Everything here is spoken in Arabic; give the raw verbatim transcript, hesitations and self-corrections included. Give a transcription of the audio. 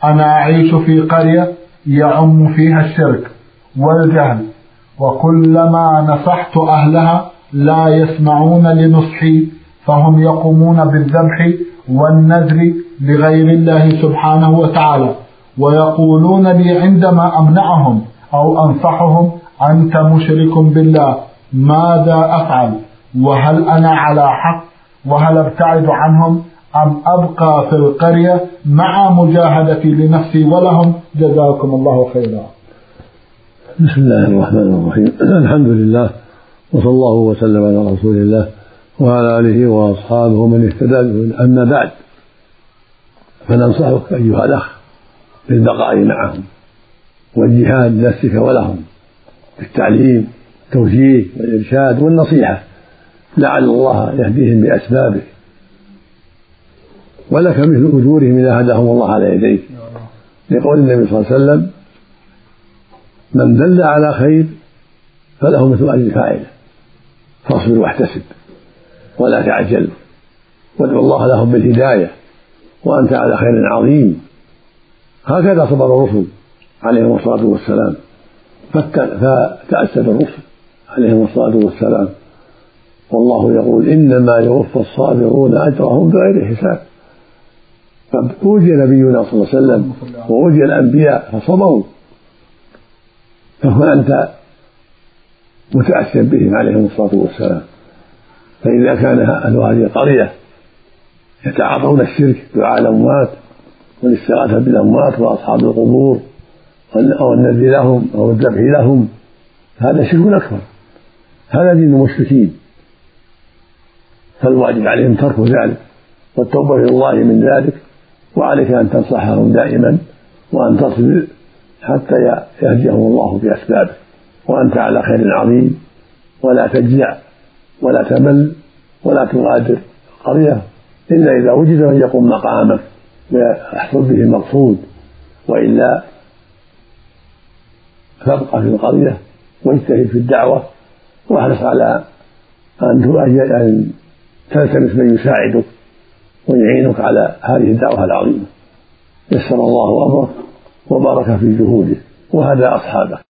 أنا أعيش في قرية يعم فيها الشرك والجهل، وكلما نصحت أهلها لا يسمعون لنصحي، فهم يقومون بالذبح والنذر لغير الله سبحانه وتعالى، ويقولون لي عندما أمنعهم أو أنصحهم: أنت مشرك بالله، ماذا أفعل؟ وهل أنا على حق؟ وهل أبتعد عنهم أم أبقى في القرية مع مجاهدتي لنفسي ولهم؟ جزاكم الله خيرا. بسم الله الرحمن الرحيم. الحمد لله، وصلى الله وسلم على رسول الله وعلى آله وأصحابه من اهتدى. أما بعد، فننصحك أيها الأخ بالبقاء معهم والجهاد لنفسك ولهم بالتعليم والتوجيه والإرشاد والنصيحة، لعل الله يهديهم بأسبابه، ولك مثل أجورهم إذا هداهم الله على يديك، لقول النبي صلى الله عليه وسلم: من دل على خير فله مثل أجر فاعله، فاصبر واحتسب ولا تعجل، وادعو الله لهم بالهداية وأنت على خير عظيم. هكذا صبر الرسل عليهم الصلاة والسلام، فتأسد الرسل عليهم الصلاة والسلام، والله يقول: إنما يوفى الصابرون أجرهم بغير حساب. فأوذي نبينا صلى الله عليه وسلم وأوذي الأنبياء فصبروا، فكن أنت متأسيا بهم عليهم الصلاة والسلام. فإذا كان أهل هذه القرية يتعاطون الشرك دعاء الأموات والاستغاثة بالأموات وأصحاب القبور أو النذر لهم أو الذبح لهم، هذا شرك أكبر، هذا دين المشركين، فالواجب عليهم ترك ذلك والتوبة إلى الله من ذلك، وعليك أن تنصحهم دائما وأن تصبر حتى يهديهم الله بأسبابه، وأنت على خير عظيم، ولا تجزع ولا تمل ولا تغادر القرية إلا إذا وجد من يقوم مقامك ويحصل به المقصود، وإلا فابقى في القرية واجتهد في الدعوة، واحرص على أن تلتمس من يساعدك ويعينك على هذه الدعوة العظيمة. يسر الله أمرك وبارك في جهوده وهدى أصحابه.